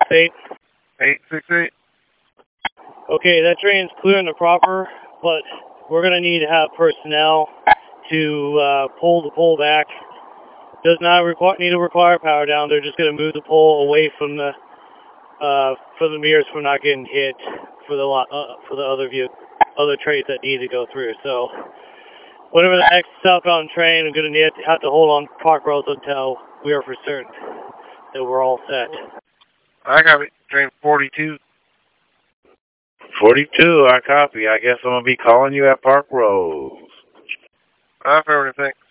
8. 868. Okay, that train's clear in the proper, but we're going to need to have personnel to pull the pole back. Does not need to require power down. They're just going to move the pole away from the for the mirrors from not getting hit for the other trains that need to go through. So whenever the next southbound train, I'm going to have to hold on Park Roads until we are for certain that we're all set. I got it. Train 42. 42, I copy. I guess I'm going to be calling you at Park Roads. I've heard everything.